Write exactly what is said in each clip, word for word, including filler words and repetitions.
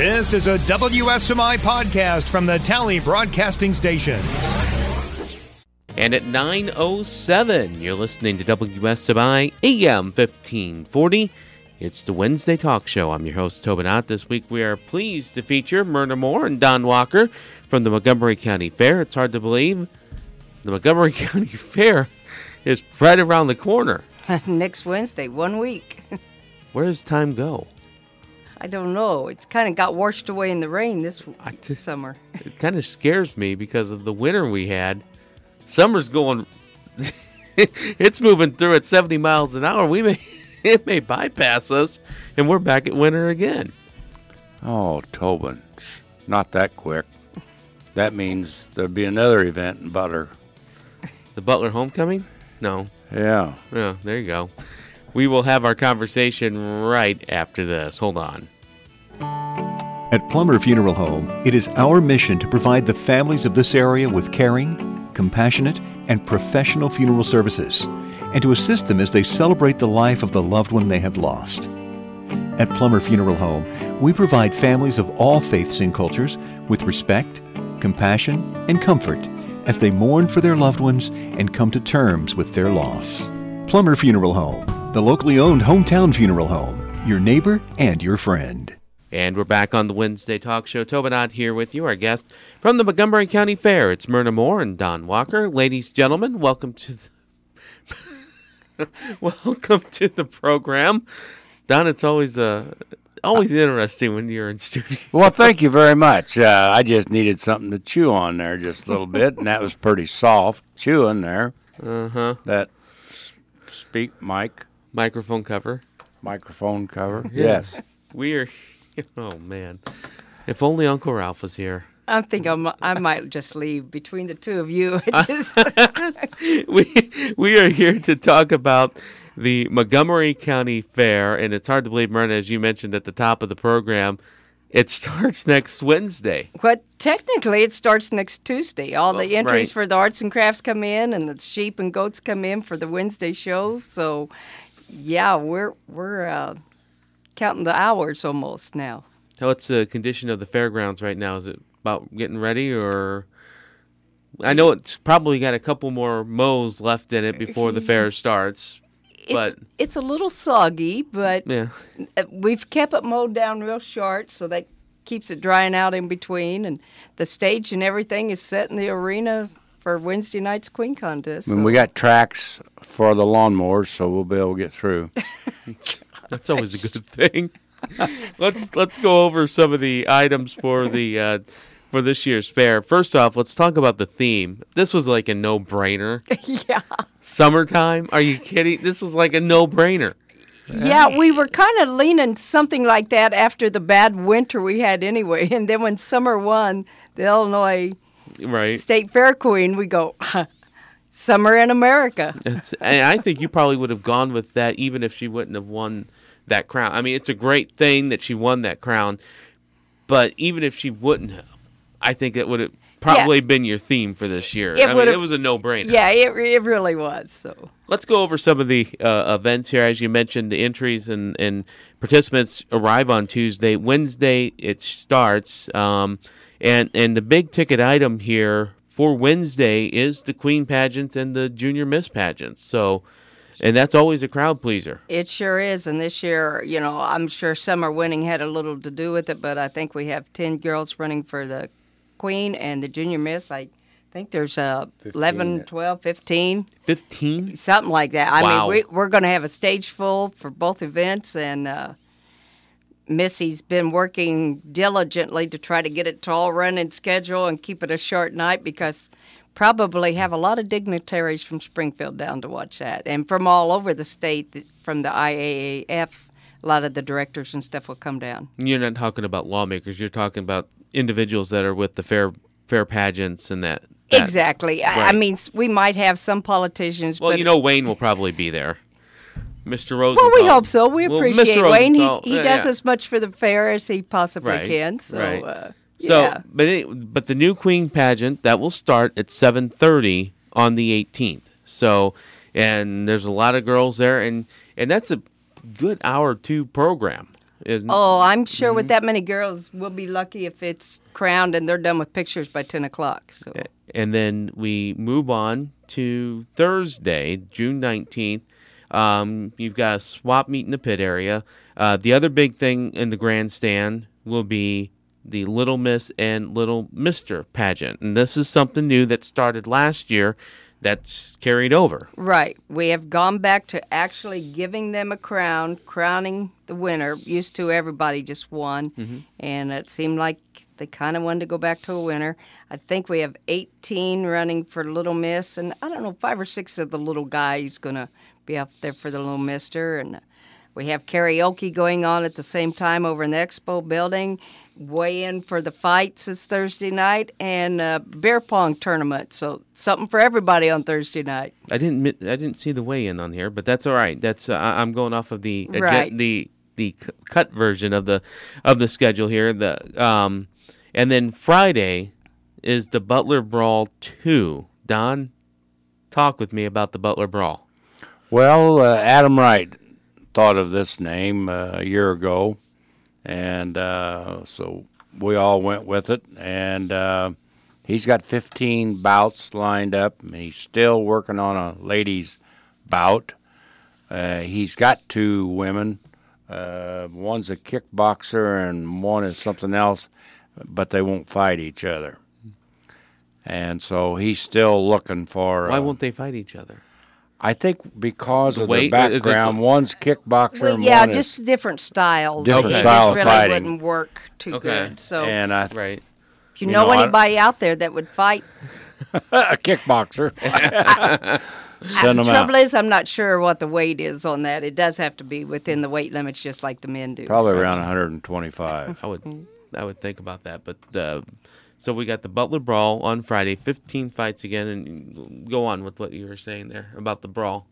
This is a W S M I podcast from the Tally Broadcasting Station. And at nine oh seven, you're listening to W S M I A M fifteen forty. It's the Wednesday Talk Show. I'm your host, Tobin Ott. This week we are pleased to feature Myrna Moore and Don Walker from the Montgomery County Fair. It's hard to believe the Montgomery County Fair is right around the corner. Next Wednesday, one week. Where does time go? I don't know. It's kind of got washed away in the rain this I just, summer. It kind of scares me because of the winter we had. Summer's going, it's moving through at seventy miles an hour. We may, it may bypass us, and we're back at winter again. Oh, Tobin, not that quick. That means there'll be another event in Butler. The Butler Homecoming? No. Yeah. Yeah, there you go. We will have our conversation right after this. Hold on. At Plummer Funeral Home, it is our mission to provide the families of this area with caring, compassionate, and professional funeral services, and to assist them as they celebrate the life of the loved one they have lost. At Plummer Funeral Home, we provide families of all faiths and cultures with respect, compassion, and comfort as they mourn for their loved ones and come to terms with their loss. Plummer Funeral Home, the locally owned hometown funeral home, your neighbor and your friend. And we're back on the Wednesday Talk Show. Tobin Ott here with you, our guest from the Montgomery County Fair. It's Myrna Moore and Don Walker. Ladies, gentlemen, welcome to the welcome to the program. Don, it's always uh, always interesting when you're in studio. Well, thank you very much. Uh, I just needed something to chew on there just a little bit, and that was pretty soft chewing there. Uh-huh. That s- speak mic. Microphone cover. Microphone cover. Yeah. Yes. We are, oh, man. If only Uncle Ralph was here. I think I'm, I might just leave between the two of you. It just we we are here to talk about the Montgomery County Fair, and it's hard to believe, Myrna, as you mentioned at the top of the program, it starts next Wednesday. But technically, it starts next Tuesday. All the Oh, entries right. for the arts and crafts come in, and the sheep and goats come in for the Wednesday show. So, yeah, we're we're uh, counting the hours almost now. So what's the condition of the fairgrounds right now? Is it about getting ready, or I know it's probably got a couple more mows left in it before the fair starts. It's But it's a little soggy, but yeah, we've kept it mowed down real short, so that keeps it drying out in between. And the stage and everything is set in the arena for Wednesday night's Queen Contest. And so- we got tracks for the lawnmowers, so we'll be able to get through. that's always a good thing. let's let's go over some of the items for the uh, for this year's fair. First off, let's talk about the theme. This was like a no-brainer. yeah. Summertime? Are you kidding? This was like a no-brainer. Yeah, we were kind of leaning something like that after the bad winter we had anyway. And then when summer won the Illinois Right. State Fair Queen, we go, summer in America. It's, and I think you probably would have gone with that even if she wouldn't have won that crown. I mean, it's a great thing that she won that crown, but even if she wouldn't have, I think it would have probably Yeah. been your theme for this year. It I mean, would've- it was a no-brainer. Yeah, it, it really was. So Let's go over some of the uh, events here. As you mentioned, the entries and, and participants arrive on Tuesday. Wednesday, it starts. Um, and, and the big ticket item here for Wednesday is the Queen pageant and the Junior Miss pageants. So, and that's always a crowd pleaser. it sure is. And this year, you know, I'm sure summer winning had a little to do with it, but I think we have ten girls running for the Queen and the Junior Miss. I think there's uh, eleven, twelve, fifteen, fifteen? something like that. I Wow. mean, we, we're going to have a stage full for both events, and uh, Missy's been working diligently to try to get it to all run in schedule and keep it a short night because probably have a lot of dignitaries from Springfield down to watch that, and from all over the state, from the I A A F. A lot of the directors and stuff will come down. You're not talking about lawmakers. You're talking about individuals that are with the fair fair pageants and that. that. Exactly. I, I Right. mean, we might have some politicians. Well, but you know, Wayne will probably be there. Mister Rosenthal. Well, we hope so. We Well, appreciate Mister Wayne. He, Rosenthal, he yeah, does yeah. as much for the fair as he possibly Right, can. So, right. uh, So, yeah. but it, but the new Queen pageant that will start at seven thirty on the eighteenth. So, and there's a lot of girls there, and and that's a good hour two program. isn't Oh, I'm sure mm-hmm. with that many girls, we'll be lucky if it's crowned and they're done with pictures by ten o'clock. So, and then we move on to Thursday, June nineteenth. Um, you've got a swap meet in the pit area. Uh, the other big thing in the grandstand will be the Little Miss and Little Mister pageant. And this is something new that started last year that's carried over. Right. We have gone back to actually giving them a crown, crowning the winner. Used to everybody just won. Mm-hmm. And it seemed like they kind of wanted to go back to a winner. I think we have eighteen running for Little Miss. And I don't know, five or six of the little guys going to be up there for the Little Mister. And we have karaoke going on at the same time over in the expo building. Weigh-in for the fights is Thursday night, and uh, beer pong tournament. So something for everybody on Thursday night. I didn't I didn't see the weigh-in on here, but that's all right. That's uh, I'm going off of the right. the the cut version of the of the schedule here. The um, and then Friday is the Butler Brawl two. Don, talk with me about the Butler Brawl. Well, uh, Adam Wright thought of this name uh, a year ago. And uh, so we all went with it, and uh, he's got fifteen bouts lined up, and he's still working on a ladies' bout. Uh, he's got two women. Uh, one's a kickboxer, and one is something else, but they won't fight each other. And so he's still looking for... Why uh, won't they fight each other? I think because The of weight? the Is it- background, one's kickboxer Well, and yeah, one just is... different styles. Different It style just of really fighting. wouldn't work too Okay. good. So And I th- Right. if you, you know, know, I- anybody out there that would fight, a kickboxer. Send the them trouble out. is I'm not sure what the weight is on that. It does have to be within the weight limits just like the men do. Probably so. around one hundred twenty-five. I would I would think about that, but uh, so we got the Butler Brawl on Friday, fifteen fights again, and go on with what you were saying there about the brawl.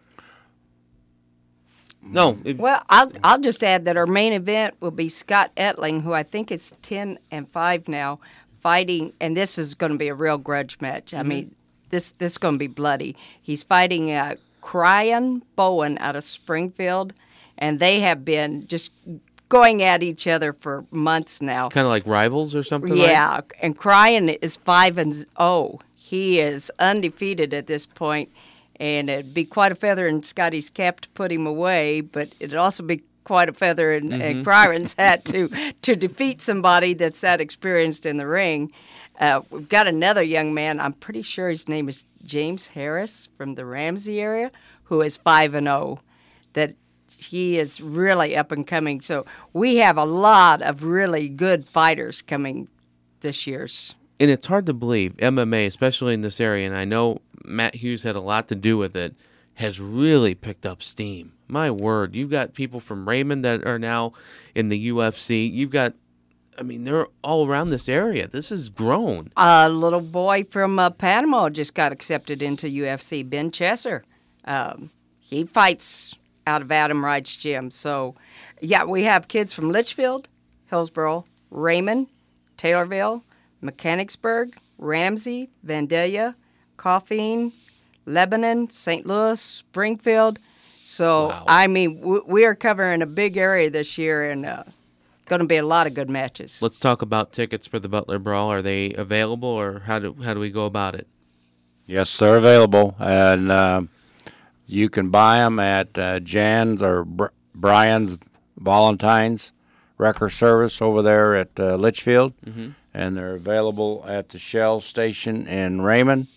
No, it, Well, I'll I'll just add that our main event will be Scott Etling, who I think is ten and five now, fighting, and this is going to be a real grudge match. I mean, this this is going to be bloody. He's fighting uh, Cryan Bowen out of Springfield, and they have been just going at each other for months now. kind of like rivals or something. like? Yeah, and Cryan is five and oh. He is undefeated at this point. And it'd be quite a feather in Scotty's cap to put him away, but it'd also be quite a feather in, mm-hmm. in Cryan's hat to to defeat somebody that's that experienced in the ring. Uh, we've got another young man. I'm pretty sure his name is James Harris from the Ramsey area, who is five and zero. That he is really up and coming. So we have a lot of really good fighters coming this year's. And it's hard to believe M M A, especially in this area, and I know Matt Hughes had a lot to do with it, has really picked up steam. My word, you've got people from Raymond that are now in the U F C. You've got, I mean, they're all around this area. This has grown. A little boy from uh, Panama just got accepted into U F C, Ben Chesser. Um, he fights out of Adam Wright's gym. So, yeah, we have kids from Litchfield, Hillsboro, Raymond, Taylorville, Mechanicsburg, Ramsey, Vandalia, Coffeen, Lebanon, Saint Louis, Springfield. So, Wow. I mean, w- we are covering a big area this year, and uh, going to be a lot of good matches. Let's talk about tickets for the Butler Brawl. Are they available, or how do how do we go about it? Yes, they're available, and uh, you can buy them at uh, Jan's or Br- Brian's Valentine's Wrecker Service over there at uh, Litchfield, mm-hmm. and they're available at the Shell Station in Raymond.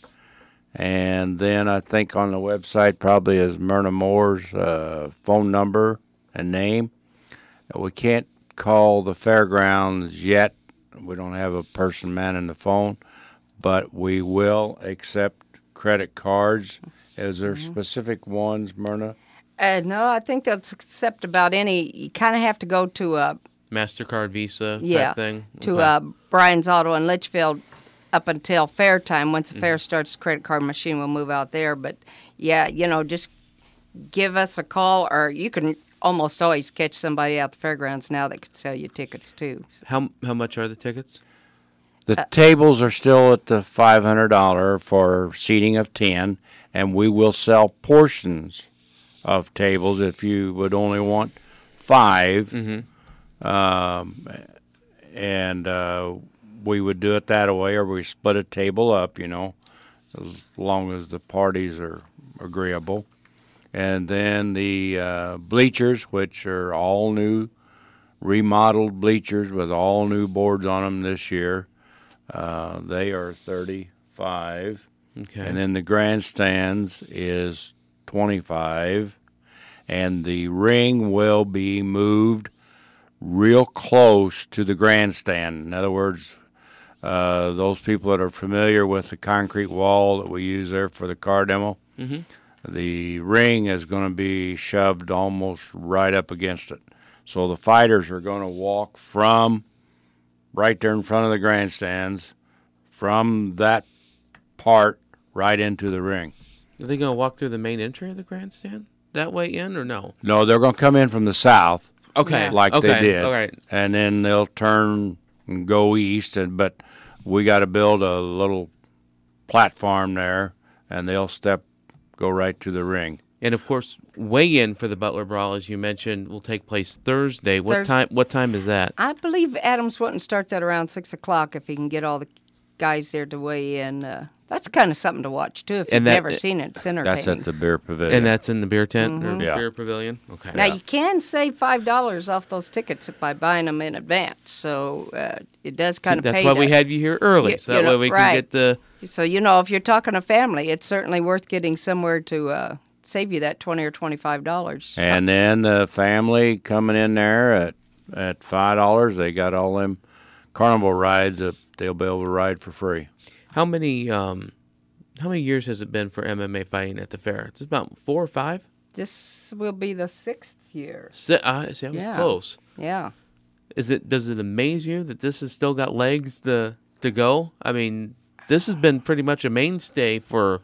And then I think on the website probably is Myrna Moore's uh, phone number and name. We can't call the fairgrounds yet. We don't have a person manning the phone, but we will accept credit cards. Is there Mm-hmm. specific ones, Myrna? Uh, no, I think they'll accept about any. You kind of have to go to a MasterCard, Visa yeah type thing? to Okay. uh, Brian's Auto in Litchfield up until fair time. Once the Mm-hmm. fair starts, the credit card machine will move out there. But yeah, you know, just give us a call, or you can almost always catch somebody out the fairgrounds now that could sell you tickets too. How how much are the tickets? The Uh, tables are still at the five hundred dollars for seating of ten, and we will sell portions of tables if you would only want five. Mm-hmm. Um, and uh, we would do it that way, or we split a table up, you know, as long as the parties are agreeable. And then the uh, bleachers, which are all new, remodeled bleachers with all new boards on them this year. Uh, they are thirty-five. Okay. And then the grandstands is twenty-five. And the ring will be moved real close to the grandstand. In other words, uh, those people that are familiar with the concrete wall that we use there for the car demo, Mm-hmm. the ring is going to be shoved almost right up against it. So the fighters are going to walk from right there in front of the grandstands, from that part right into the ring. Are they going to walk through the main entry of the grandstand that way in, or no? No, they're going to come in from the south. Okay. Like okay. they did. All right. And then they'll turn and go east, and but we got to build a little platform there, and they'll step, go right to the ring. And of course, weigh-in for the Butler Brawl, as you mentioned, will take place Thursday. What Thurs- time? What time is that? I believe Adams Wooten starts at around six o'clock if he can get all the guys there to weigh in. Uh, that's kind of something to watch, too, if you've And that- never seen it. It's entertaining. That's at the beer pavilion. And that's in the beer tent or Yeah. beer pavilion. Okay. Now, you can save five dollars off those tickets by buying them in advance, so uh, it does kind of That's pay why to- we had you here early, You- so you that know, way we right. can get the. So, you know, if you're talking a family, it's certainly worth getting somewhere to uh, save you that twenty or twenty-five dollars. And then the family coming in there at at five dollars, they got all them carnival rides that they'll be able to ride for free. How many? Um, how many years has it been for M M A fighting at the fair? It's about four or five. This will be the sixth year. Si- uh, see, I was Yeah. close. Yeah. Is it? Does it amaze you that this has still got legs to to go? I mean, this has been pretty much a mainstay for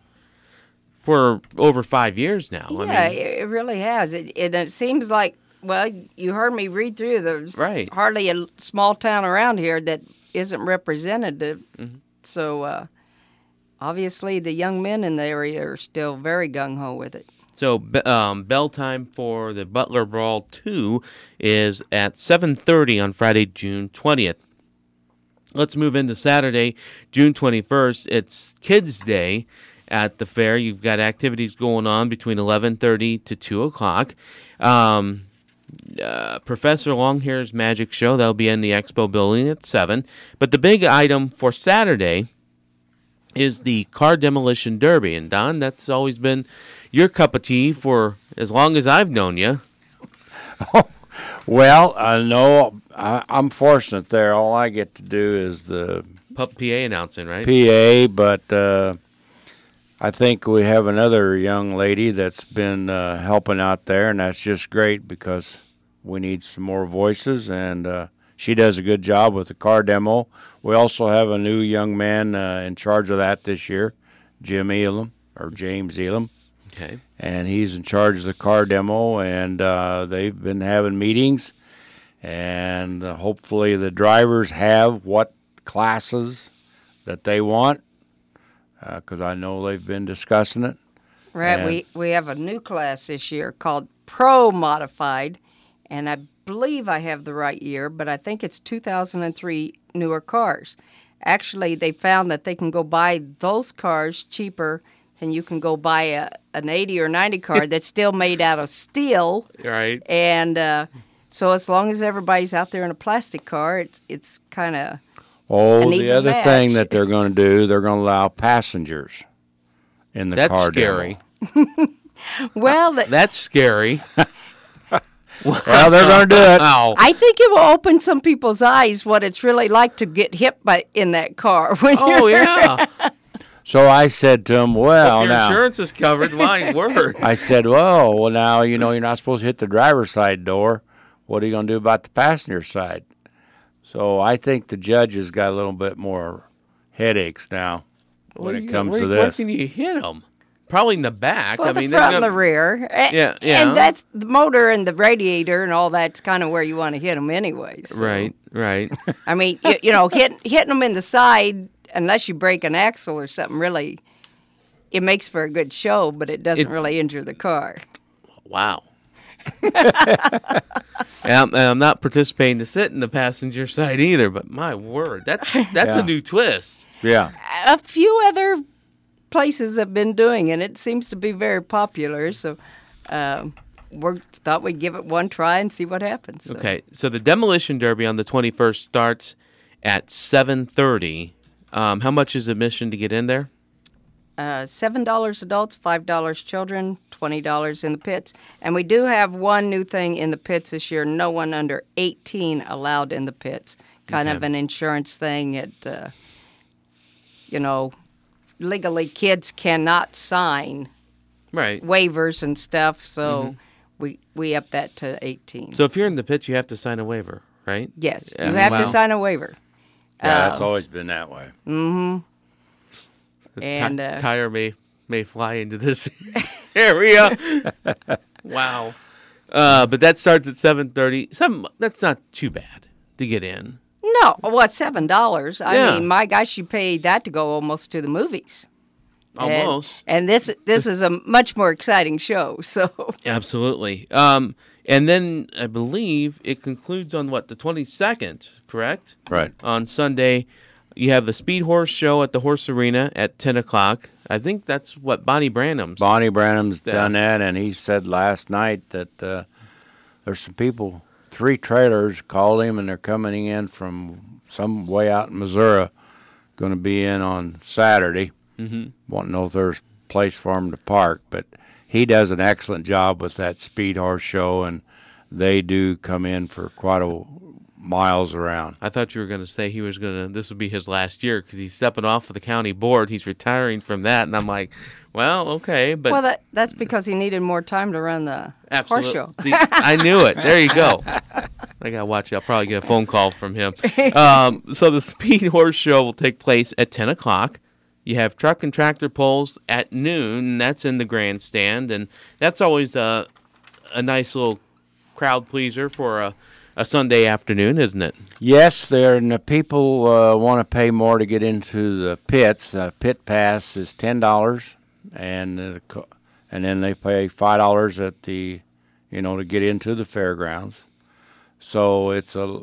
for over five years now. Yeah, I mean, it, it really has. It, it, it seems like, well, you heard me read through, there's Right. hardly a small town around here that isn't representative. Mm-hmm. So, uh, obviously, the young men in the area are still very gung-ho with it. So be- um, bell time for the Butler Brawl two is at seven thirty on Friday, June twentieth. Let's move into Saturday, June twenty-first. It's Kids Day at the fair. You've got activities going on between eleven thirty to two o'clock. Um, uh, Professor Longhair's Magic Show, that'll be in the Expo building at seven. But the big item for Saturday is the Car Demolition Derby. And Don, that's always been your cup of tea for as long as I've known you. Well, I know I, I'm fortunate there. All I get to do is the Pup P A announcing, right? P A, but uh, I think we have another young lady that's been uh, helping out there, and that's just great because we need some more voices, and uh, she does a good job with the car demo. We also have a new young man uh, in charge of that this year, Jim Elam, or James Elam. Okay. And he's in charge of the car demo, and uh, they've been having meetings, and uh, hopefully the drivers have what classes that they want, because I know they've been discussing it. Right, And- we, we have a new class this year called Pro Modified, and I believe I have the right year, but I think it's two thousand three newer cars. Actually, they found that they can go buy those cars cheaper than you can go buy a, an eighty or ninety car that's still made out of steel. Right. And uh, so as long as everybody's out there in a plastic car, it's, it's kind of... Oh, An the even other match. thing that they're going to do, they're going to allow passengers in the That's car scary. demo. Well, the, That's scary. Well, they're going to do it. Wow. I think it will open some people's eyes what it's really like to get hit by in that car. When Oh, you're, yeah. So I said to them, well, Your now. insurance is covered. My word. I said, well, well, now, you know, you're not supposed to hit the driver's side door. What are you going to do about the passenger side? So I think the judge has got a little bit more headaches now when What it do you- comes where, to Where this. can you hit them? Probably in the back. well, I mean, the they're front and gonna- the rear. A- Yeah, yeah. And that's the motor and the radiator and all that's kind of where you want to hit them anyway. so. Right, right. I mean, you, you know, hit, hitting them in the side, unless you break an axle or something, really, it makes for a good show, but it doesn't It- really injure the car. Wow. And I'm, and I'm not participating to sit in the passenger side either, but my word, that's that's Yeah. a new twist. Yeah. A few other places have been doing it. It seems to be very popular. So um, we thought we'd give it one try and see what happens. So. Okay, so the Demolition Derby on the twenty-first starts at seven thirty. Um, how much is admission to get in there? Uh, seven dollars adults, five dollars children, twenty dollars in the pits. And we do have one new thing in the pits this year. No one under eighteen allowed in the pits. Kind Okay. of an insurance thing. It, uh, you know, legally kids cannot sign Right. waivers and stuff. So we, we up that to eighteen. So if you're in the pits, you have to sign a waiver, right? Yes, Yeah. you have Wow. to sign a waiver. Yeah, that's Um, always been that way. The And, ti- uh, tire may may fly into this area. Wow. Uh, but that starts at seven thirty. Some that's not too bad to get in. No, well, seven dollars. I Yeah. mean, my gosh, you pay that to go almost to the movies. And- Almost. And, this this is a much more exciting show. So Absolutely. Um, and then I believe it concludes on what, the twenty-second, correct? Right. On Sunday, you have the Speed Horse Show at the Horse Arena at ten o'clock. I think that's what Bonnie Branham's. Bonnie Branham's Yeah. done that, and he said last night that uh, there's some people, three trailers called him, and they're coming in from some way out in Missouri, going to be in on Saturday. Mm-hmm. Want to know if there's a place for them to park, but he does an excellent job with that Speed Horse Show, and they do come in for quite a miles around. I thought you were going to say he was going to, this would be his last year because he's stepping off of the county board. He's retiring from that. And I'm like, well, okay. But well, that that's because he needed more time to run the absolutely. horse show. See, I knew it. There you go. I got to watch it. I'll probably get a phone call from him. Um, so the Speed Horse Show will take place at ten o'clock. You have truck and tractor pulls at noon. And that's in the grandstand. And that's always a, a nice little crowd pleaser for a, a Sunday afternoon, isn't it? Yes, there, and the people uh, want to pay more to get into the pits. The pit pass is ten dollars, and the, co- and then they pay five dollars at the, you know, to get into the fairgrounds. So it's a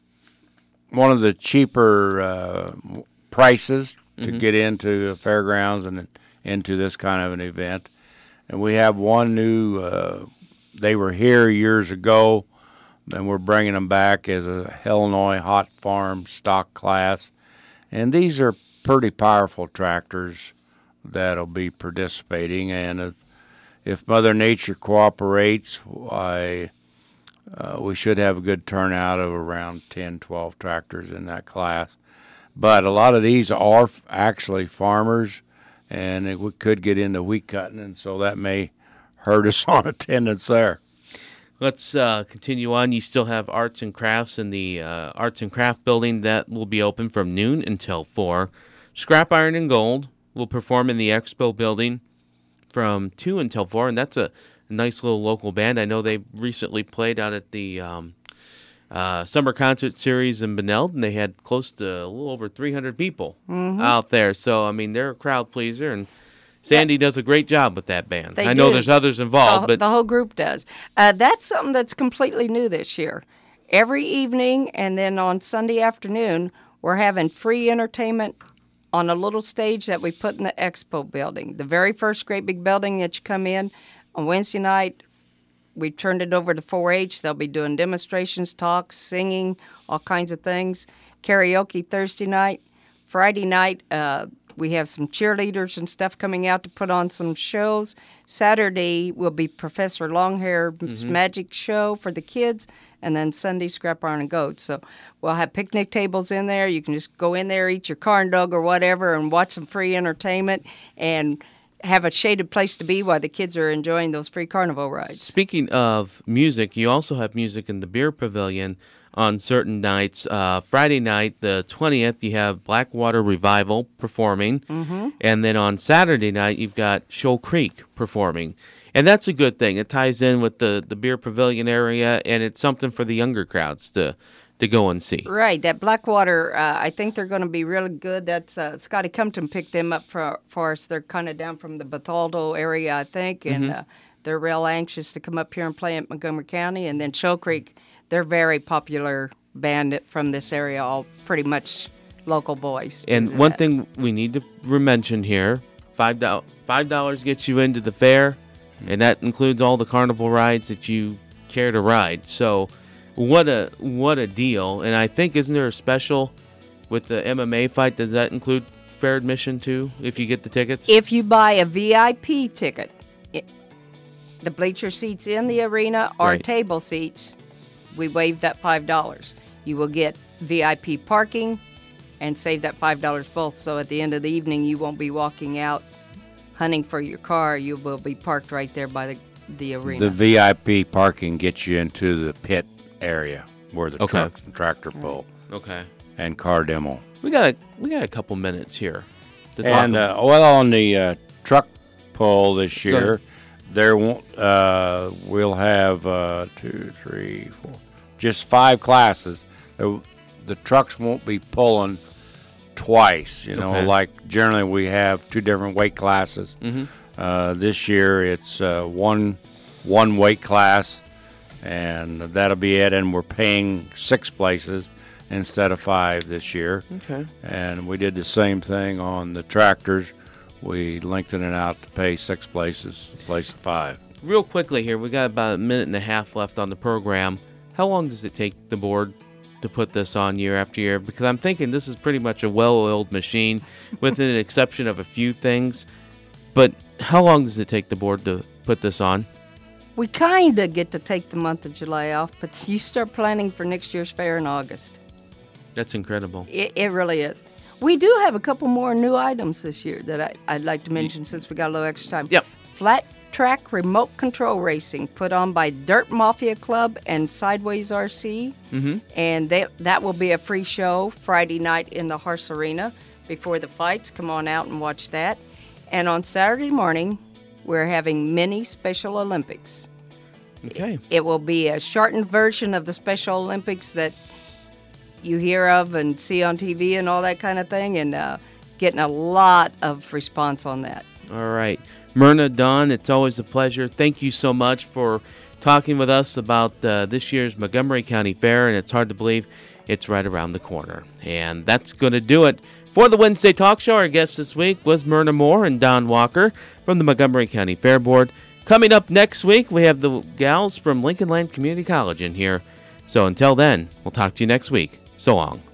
one of the cheaper uh, prices to get into the fairgrounds and into this kind of an event. And we have one new. Uh, they were here years ago. And we're bringing them back as a Illinois hot farm stock class. And these are pretty powerful tractors that'll be participating. And if, if Mother Nature cooperates, I, uh, we should have a good turnout of around ten, twelve tractors in that class. But a lot of these are f- actually farmers, and it, we could get into wheat cutting, and so that may hurt us on attendance there. Let's uh, continue on. You still have arts and crafts in the uh, arts and craft building that will be open from noon until four. Scrap Iron and Gold will perform in the expo building from two until four, and that's a nice little local band. I know they recently played out at the um, uh, summer concert series in Beneld, and they had close to a little over three hundred people out there. So, I mean, they're a crowd pleaser, and Sandy does a great job with that band. They I know do. there's others involved, the, but the whole group does. Uh, that's something that's completely new this year. Every evening and then on Sunday afternoon, we're having free entertainment on a little stage that we put in the expo building. The very first great big building that you come in. On Wednesday night, we turned it over to four H. They'll be doing demonstrations, talks, singing, all kinds of things. Karaoke Thursday night. Friday night, uh, we have some cheerleaders and stuff coming out to put on some shows. Saturday will be Professor Longhair's magic show for the kids, and then Sunday, Scrap Iron and Goat. So we'll have picnic tables in there. You can just go in there, eat your corn dog or whatever, and watch some free entertainment and have a shaded place to be while the kids are enjoying those free carnival rides. speaking of music, you also have music in the beer pavilion on certain nights. Uh, Friday night, the twentieth, you have Blackwater Revival performing. Mm-hmm. And then on Saturday night, you've got Shoal Creek performing. And that's a good thing. It ties in with the, the beer pavilion area, and it's something for the younger crowds to, to go and see. Right, that Blackwater, uh, I think they're going to be really good. That's uh, Scotty Compton picked them up for, for us. They're kind of down from the Bethalto area, I think, and uh, they're real anxious to come up here and play at Montgomery County. And then Shoal Creek, they're very popular band from this area, all pretty much local boys. And one thing we need to mention here, five dollars five dollars gets you into the fair, and that includes all the carnival rides that you care to ride. So what a what a deal. And I think, isn't there a special with the M M A fight? Does that include fair admission too, if you get the tickets? If you buy a V I P ticket, it, the bleacher seats in the arena or Right. table seats, we waive that five dollars. You will get V I P parking and save that five dollars both. So at the end of the evening, you won't be walking out hunting for your car. You will be parked right there by the, the arena. The V I P parking gets you into the pit area where the Okay. trucks and tractor pull Okay. and car demo. We got a we got a couple minutes here to talk And about. uh, well, on the uh, truck pull this Go year, ahead. there won't. Uh, we'll have uh, two, three, four, just five classes. The, the trucks won't be pulling twice. You know, Okay. like generally we have two different weight classes. Mhm. Uh, this year it's uh, one one weight class, and that'll be it. And we're paying six places instead of five this year. Okay. And we did the same thing on the tractors. We lengthened it out to pay six places, place of five. Real quickly here, we got about a minute and a half left on the program. How long does it take the board to put this on year after year? Because I'm thinking this is pretty much a well-oiled machine, with an exception of a few things. But how long does it take the board to put this on? We kind of get to take the month of July off, but you start planning for next year's fair in August. That's incredible. It, it really is. We do have a couple more new items this year that I, I'd like to mention since we got a little extra time. Yep. Flat track remote control racing put on by Dirt Mafia Club and Sideways R C. Mm-hmm. And they, that will be a free show Friday night in the Horse Arena before the fights. Come on out and watch that. And on Saturday morning, we're having mini Special Olympics. Okay. It will be a shortened version of the Special Olympics that you hear of and see on T V and all that kind of thing, and uh, getting a lot of response on that. All right. Myrna, Don, it's always a pleasure. Thank you so much for talking with us about uh, this year's Montgomery County Fair, and it's hard to believe it's right around the corner. And that's going to do it for the Wednesday Talk Show. Our guest this week was Myrna Moore and Don Walker from the Montgomery County Fair Board. Coming up next week, we have the gals from Lincoln Land Community College in here. So until then, we'll talk to you next week. So long.